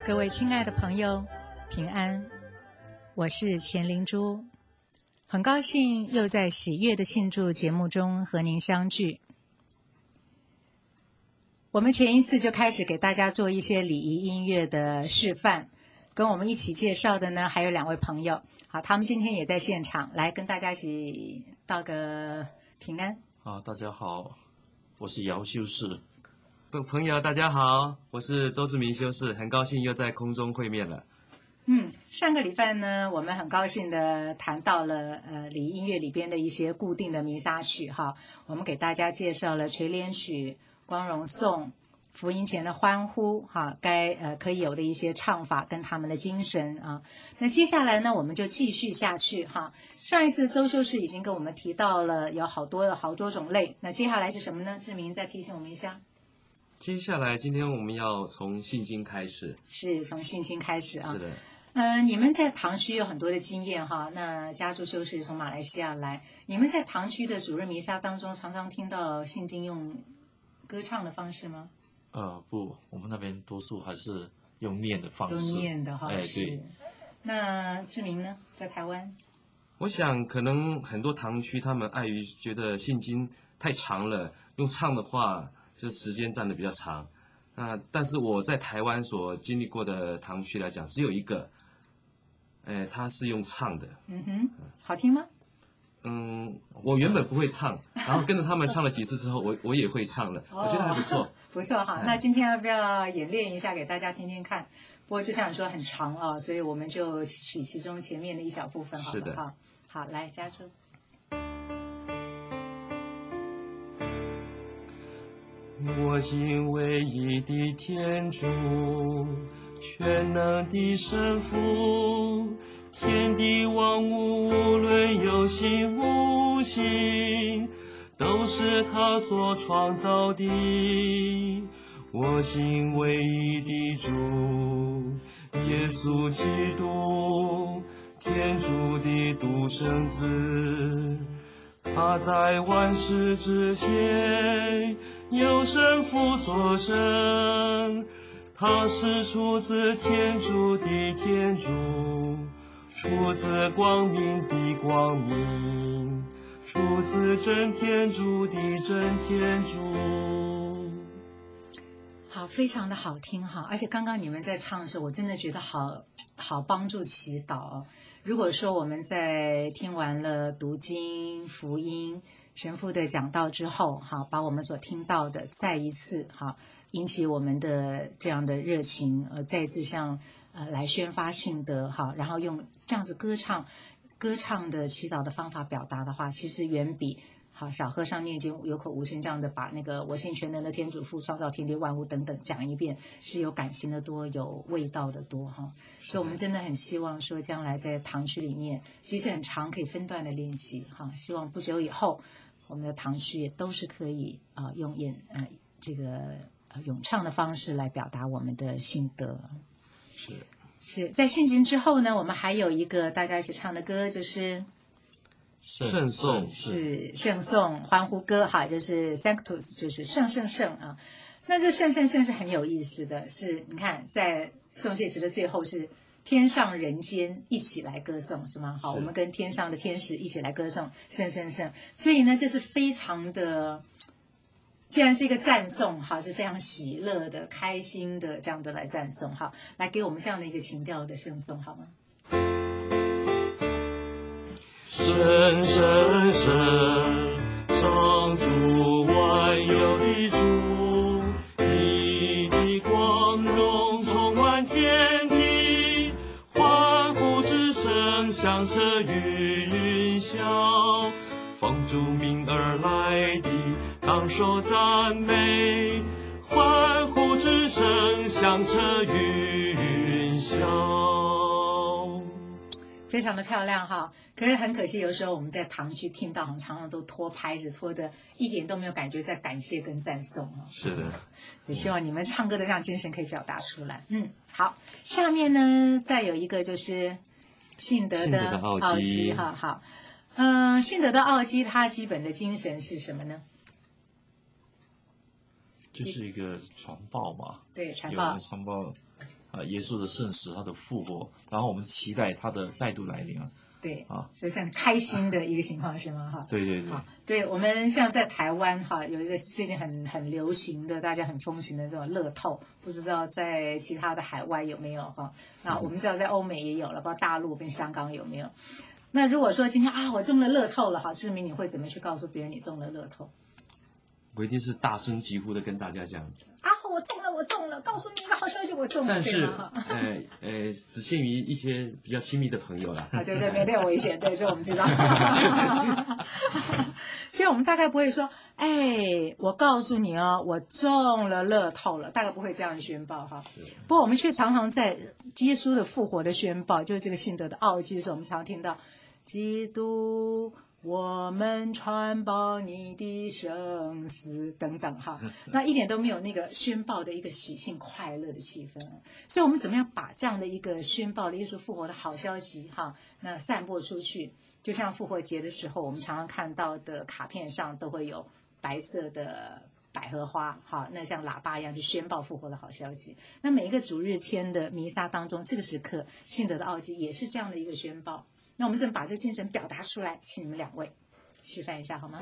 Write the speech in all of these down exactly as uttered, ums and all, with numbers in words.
各位亲爱的朋友，平安，我是钱灵珠，很高兴又在喜悦的庆祝节目中和您相聚。我们前一次就开始给大家做一些礼仪音乐的示范，跟我们一起介绍的呢还有两位朋友，好，他们今天也在现场，来跟大家一起道个平安。 啊，大家好，我是姚修士。 各位朋友大家好，我是周志明修士，很高兴又在空中会面了。 嗯，上个礼拜呢，我们很高兴的谈到了呃礼仪音乐里边的一些固定的弥撒曲哈，我们给大家介绍了垂帘曲、光荣颂、福音前的欢呼哈，该呃可以有的一些唱法跟他们的精神啊。那接下来呢，我们就继续下去哈。上一次周修士已经跟我们提到了有好多好多种类，那接下来是什么呢？志明再提醒我们一下。 接下来今天我们要从信经开始， 是从信经开始啊。 是的。 嗯、呃，你们在堂区有很多的经验哈。那家柱修士从马来西亚来，你们在堂区的主日弥撒当中，常常听到信经用歌唱的方式吗？ 呃，不，我们那边多数还是用念的方式。 用念的哈， 哎， 是。 对。 那志明呢，在台湾？ 我想可能很多堂区他们碍于觉得信经太长了，用唱的话就时间占的比较长。那但是我在台湾所经历过的堂区来讲，只有一个，哎，他是用唱的。 嗯哼，好听吗？ 嗯，我原本不会唱，然后跟着他们唱了几次之后，我我也会唱了，我觉得还不错。 不错哈，那今天要不要演练一下给大家听听看？不过就像你说很长啊，所以我们就取其中前面的一小部分好了。 是的。 好，好，来加注。 我信唯一的天主，全能的神父，天地万物无论有形无形，都是他所创造的。我信唯一的主，耶稣基督，天主的独生子，他在万事之前由神父所生，他是出自天主的天主，出自光明的光明，出自真天主的真天主。 好，非常的好听哈，而且刚刚你们在唱的时候，我真的觉得好好帮助祈祷。如果说我们在听完了读经、福音、神父的讲道之后，哈，把我们所听到的再一次哈引起我们的这样的热情，呃，再一次向呃来宣发信德哈，然后用这样子歌唱、歌唱的祈祷的方法表达的话，其实远比好小和尚念经有口无声这样的把那个我信全能的天主父创造天地万物等等讲一遍，是有感情的多，有味道的多哈。所以我们真的很希望说，将来在堂区里面，其实很长可以分段的练习哈。希望不久以后，我们的堂区也都是可以啊、呃、用演啊、呃、这个、呃、咏唱的方式来表达我们的心得。 是是在信经之后呢，我们还有一个大家一起唱的歌，就是圣颂， 是圣颂欢呼歌哈，就是 Sanctus， 就是圣圣圣啊。那这圣圣圣是很有意思的，是你看在颂谢词的最后是天上人间一起来歌颂，是吗？好，我们跟天上的天使一起来歌颂圣圣圣，所以呢，这是非常的，既然是一个赞颂，哈，是非常喜乐的、开心的这样的来赞颂，哈，来给我们这样的一个情调的圣颂，好吗？ 圣圣圣，上主万有的主，你的光荣充满天地，欢呼之声响彻云霄，奉主名而来的当受赞美，欢呼之声响彻云霄。 非常的漂亮哈，可是很可惜，有时候我们在堂区听到，常常都拖拍子，拖的一点都没有感觉在感谢跟赞颂哈。 是的， 也希望你们唱歌的让精神可以表达出来。嗯，好，下面呢再有一个就是信德的奥基哈，好，嗯、呃，信德的奥基它基本的精神是什么呢？ 就是一个传报嘛， 对，传报有人传报啊、呃、耶稣的圣死，他的复活，然后我们期待他的再度来临啊。 对啊， 所以是很开心的一个情况是吗？哈， 对对对， 好，对我们像在台湾哈，有一个最近很很流行的，大家很风行的这种乐透，不知道在其他的海外有没有哈？那我们知道在欧美也有了，包括大陆跟香港有没有？那如果说今天啊，我中了乐透了，哈，志明你会怎么去告诉别人你中了乐透？ 我一定是大声疾呼的跟大家讲啊，我中了，我中了，告诉你一个好消息，我中了。 但是，呃呃，只限于一些比较亲密的朋友啦。 啊，对对，没那么危险，对，这我们知道。所以我们大概不会说，哎，我告诉你哦，我中了乐透了，大概不会这样宣报哈。不过我们却常常在耶稣的复活的宣报，就是这个信德的奥迹的时候，我们常听到，基督。我们传报你的生死等等哈，那一点都没有那个宣报的一个喜庆快乐的气氛，所以我们怎么样把这样的一个宣报的耶稣复活的好消息哈，那散播出去？就像复活节的时候，我们常常看到的卡片上都会有白色的百合花哈，那像喇叭一样去宣报复活的好消息。那每一个主日天的弥撒当中，这个时刻信德的奥迹也是这样的一个宣报。那我们怎么把这个精神表达出来？请你们两位示范一下好吗？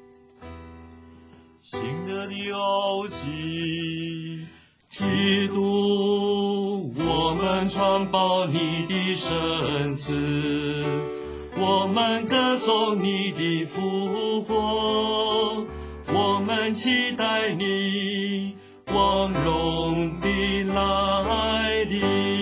信德的奥迹，基督，我们传报你的生死，我们歌颂你的复活，我们期待你光荣的来临。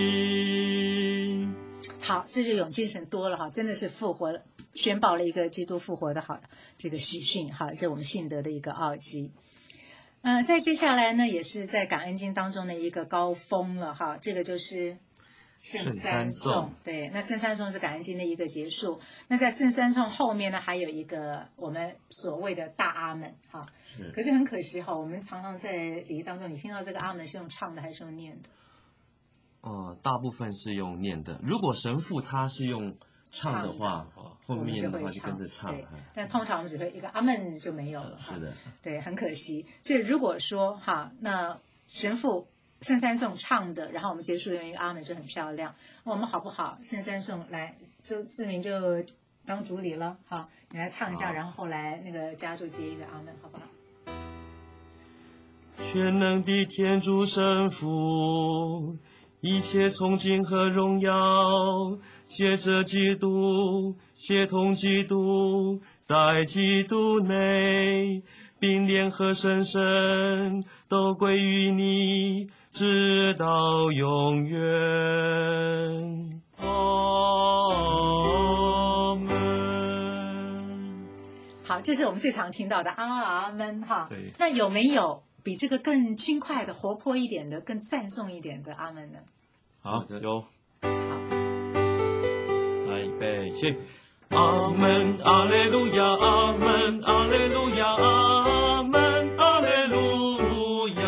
好，这就有精神多了哈，真的是复活了，宣报了一个基督复活的好这个喜讯哈，这是我们信德的一个奥迹。呃，在接下来呢，也是在感恩经当中的一个高峰了哈，这个就是圣三颂。对，那圣三颂是感恩经的一个结束。那在圣三颂后面呢，还有一个我们所谓的大阿门哈。可是很可惜哈，我们常常在礼仪当中，你听到这个阿门是用唱的还是用念的？ 呃，大部分是用念的。如果神父他是用唱的话，后面的话就跟着唱。 对，但通常我们只会一个阿门就没有了。 是的， 对，很可惜。所以如果说哈，那神父圣三颂唱的，然后我们结束用一个阿门就很漂亮。我们好不好？圣三颂来，就志明就当主理了，好，你来唱一下，然后后来那个家就接一个阿门，好不好？ 全能的天主圣父，一切崇敬和荣耀，借着基督，协同基督，在基督内，并联合神圣，都归于你，直到永远。阿门。 好，这是我们最常听到的阿门哈。 对。 那有没有比这个更轻快的、活泼一点的、更赞颂一点的阿门呢？ 好，有。 好， 来，预备，起。 阿门，阿肋路亚，阿门，阿肋路亚，阿门，阿肋路亚。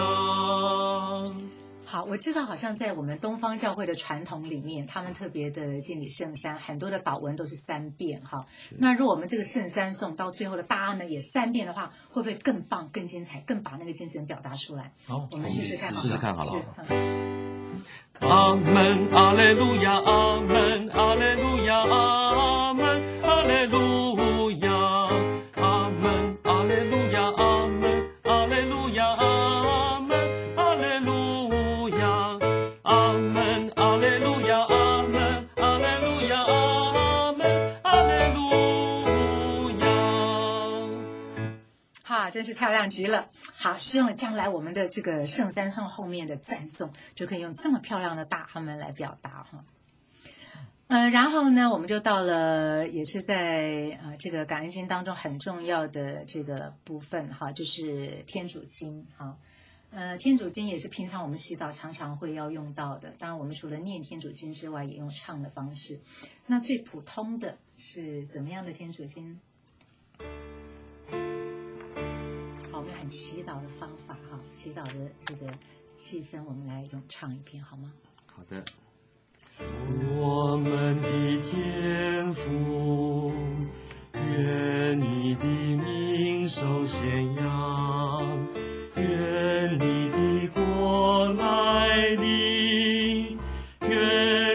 好，我知道好像在我们东方教会的传统里面，他们特别的敬礼圣山，很多的祷文都是三遍哈。那如果我们这个圣三颂到最后的大阿门也三遍的话，会不会更棒、更精彩、更把那个精神表达出来？ 好， 我们试试看好了， 试试看好了。 是阿门，阿肋路亚，阿门，阿肋路亚，阿门，阿肋路亚，阿门，阿肋路亚，阿门，阿肋路亚，阿门，阿肋路亚，阿门，阿肋路亚，阿门，阿肋路亚，阿门，阿肋路亚。 哈，真是漂亮极了。好，希望将来我们的这个圣三颂后面的赞颂就可以用这么漂亮的大阿门来表达哈。呃，然后呢，我们就到了，也是在呃这个感恩经当中很重要的这个部分哈，就是天主经哈。呃，天主经也是平常我们祈祷常常会要用到的。当然，我们除了念天主经之外，也用唱的方式。那最普通的是怎么样的天主经？好，我们很祈祷的方法哈，祈祷的这个气氛，我们来用唱一遍好吗？ 好的。 我们的天父，愿你的名受显扬，愿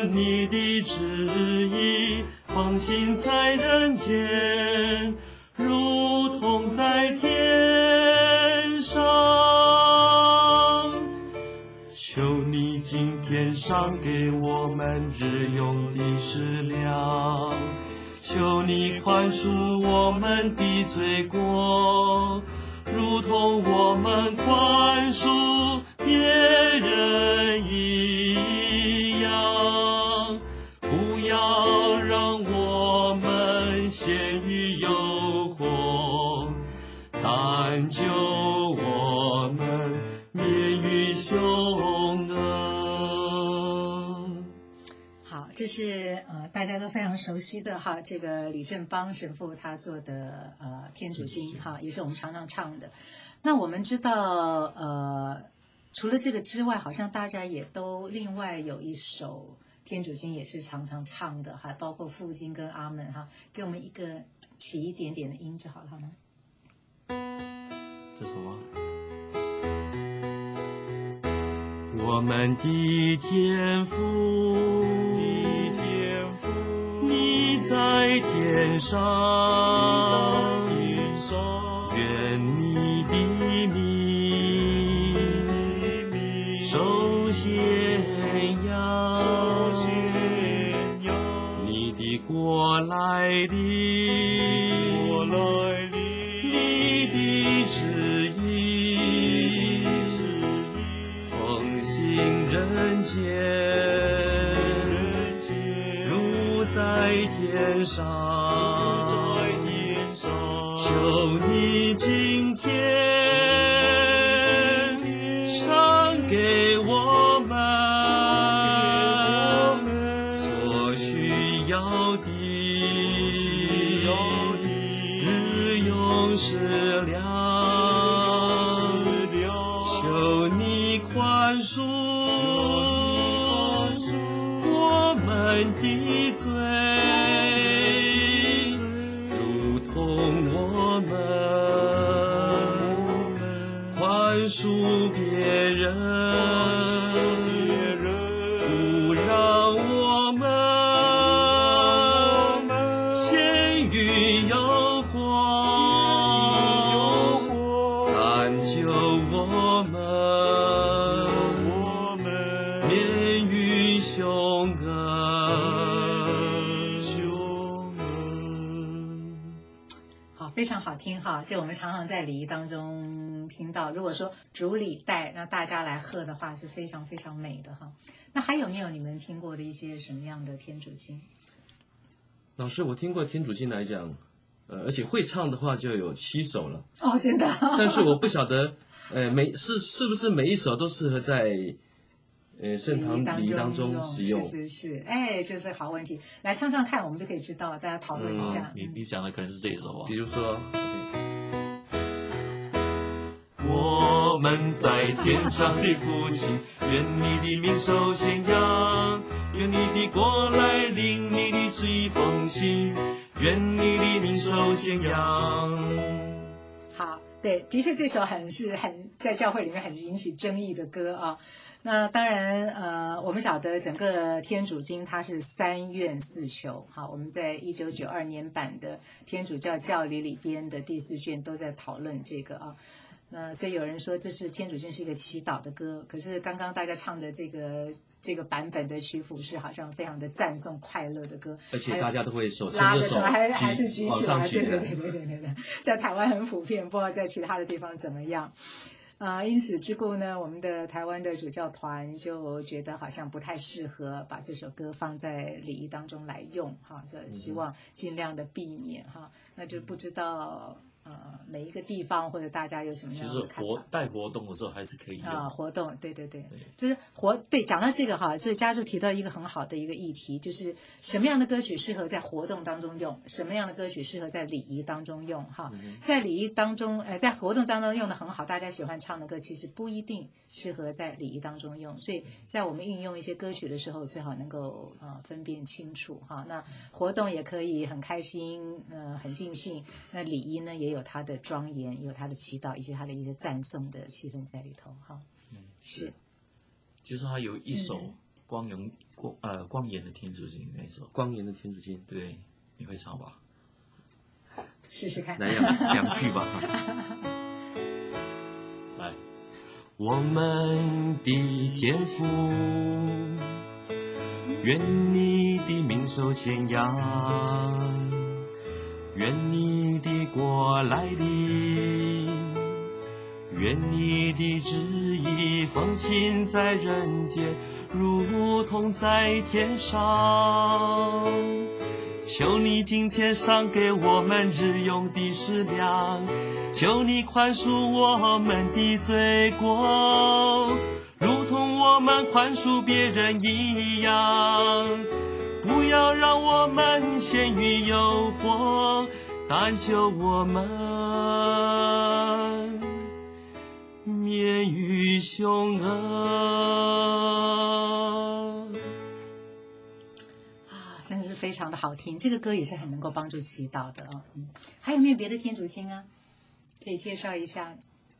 你的旨意，奉行在人间，如同在天上。求你今天赏给我们日用的食粮，求你宽恕我们的罪过，如同我们宽恕别人一样。不要让我们陷于诱惑，但救我们免于凶恶。 好，这是呃大家都非常熟悉的哈，这个李正邦神父他做的呃天主经哈，也是我们常常唱的。那我们知道呃，除了这个之外，好像大家也都另外有一首天主经也是常常唱的哈，包括复经跟阿门哈，给我们一个起一点点的音就好了，好吗？ 这什么？ 我们的天父，你天父，你在天上，你在天上，愿你的名受显扬，受显扬，你的国来临，国来临，你的旨意，奉行人间，如在天上，求你今天赏给我们所需要的日用食粮，求你宽恕我们的罪，如同我们宽恕别人，不让我们陷于诱惑，但救我们免于凶恶。 好，非常好听哈，这我们常常在礼仪当中听到。如果说主礼带让大家来喝的话，是非常非常美的哈。那还有没有你们听过的一些什么样的天主经？ 老师，我听过天主经来讲，呃，而且会唱的话就有七首了。 哦，真的？ 但是我不晓得，呃，每是是不是每一首都适合在呃圣堂礼仪当中使用？ 是是是，哎，这是好问题。来唱唱看，我们就可以知道，大家讨论一下。 嗯、你你讲的可能是这一首啊， 比如说。 我们在天上的父亲，愿你的名受显扬，愿你的国来临，你的旨意奉行，愿你的名受显扬。 好，对，的确这首很是很在教会里面很引起争议的歌啊。那当然，呃，我们晓得整个天主经它是三愿四求。好，我们在一九九二年版的天主教教理里边的第四卷都在讨论这个啊。那所以有人说这是天主经是一个祈祷的歌，可是刚刚大家唱的这个这个版本的曲谱是好像非常的赞颂快乐的歌， 而且大家都会手牵拉着手， 的时候还还是举起来，对对对对对对对对，在台湾很普遍，不知道在其他的地方怎么样。啊、呃，因此之故呢，我们的台湾的主教团就觉得好像不太适合把这首歌放在礼仪当中来用，哈，就希望尽量的避免哈。那就不知道呃每一个地方或者大家有什么样就是的看法？ 活带活动的时候还是可以用啊，活动，对对对， 对就是活对。讲到这个哈，所以家柱提到一个很好的一个议题，就是什么样的歌曲适合在活动当中用，什么样的歌曲适合在礼仪当中用哈。在礼仪当中，呃，在活动当中用的很好，大家喜欢唱的歌，其实不一定适合在礼仪当中用。所以在我们运用一些歌曲的时候，最好能够呃分辨清楚哈。那活动也可以很开心，呃，很尽兴。那礼仪呢，也有它的庄严，有它的祈祷，以及它的一些赞颂的气氛在里头哈。 嗯， 是。 其实它有一首， 嗯光荣光呃光颜的天主经那首， 光颜的天主经， 对，你会唱吧？ 试试看。 来两两句吧。 来， 我们的天父，愿你的名受显扬，愿你的国来临，愿你的旨意奉行在人间，如同在天上。求你今天赏给我们日用的食粮，求你宽恕我们的罪过，如同我们宽恕别人一样。不要让我们陷于诱惑，但救我们免于凶恶。 真是非常的好听，这个歌也是很能够帮助祈祷的哦。嗯，还有没有别的天主经啊？可以介绍一下？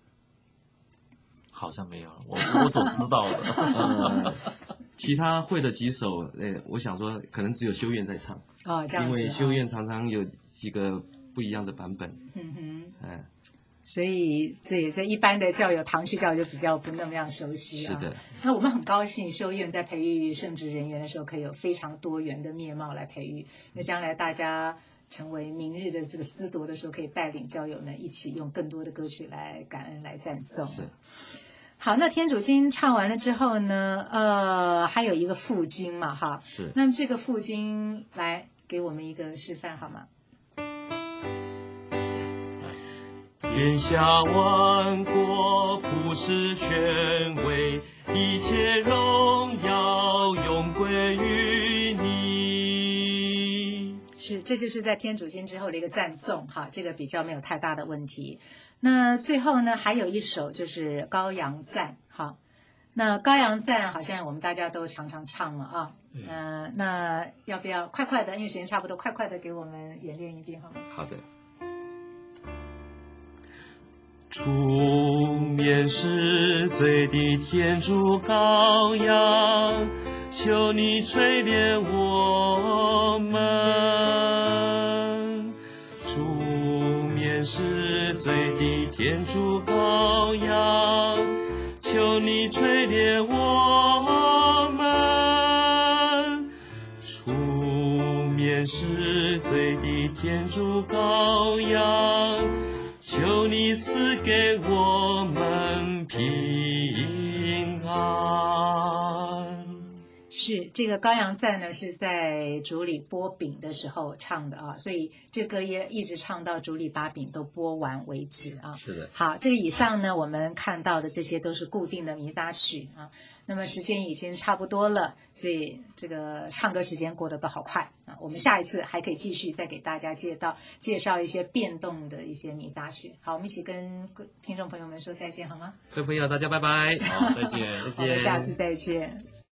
好像没有了，我我所知道的。 呃，其他会的几首，呃，我想说可能只有修院在唱， 哦，这样子。 因为修院常常有几个不一样的版本。 嗯哼。 嗯。 所以这这一般的教友堂区教友就比较不那么样熟悉啊。 是的。 那我们很高兴修院在培育圣职人员的时候，可以有非常多元的面貌来培育。那将来大家成为明日的这个司铎的时候，可以带领教友们一起用更多的歌曲来感恩、来赞颂。 是。 好，那天主经唱完了之后呢，呃，还有一个副经嘛，哈。 是。 那么这个副经来给我们一个示范好吗？ 天下万国普世权威，一切荣耀永归于你。 是，这就是在天主经之后的一个赞颂，哈，这个比较没有太大的问题。那最后呢，还有一首就是羔羊赞，哈。那羔羊赞好像我们大家都常常唱了啊，嗯、呃，那要不要快快的，因为时间差不多，快快的给我们演练一遍好吗？ 好的。 出面是罪的天主羔羊，求你垂怜我们。出面是罪的天主羔羊，求你垂怜我们。出面是罪的天主羔羊，求你赐给我们平安。 是这个羔羊赞呢，是在主礼拨饼的时候唱的啊，所以这歌也一直唱到主礼把饼都拨完为止啊。 是的。 好，这个以上呢，我们看到的这些都是固定的弥撒曲啊。那么时间已经差不多了，所以这个唱歌时间过得都好快啊。我们下一次还可以继续再给大家介绍介绍一些变动的一些弥撒曲。好，我们一起跟听众朋友们说再见好吗？ 各位朋友，大家拜拜。 好，再见。 我们下次再见。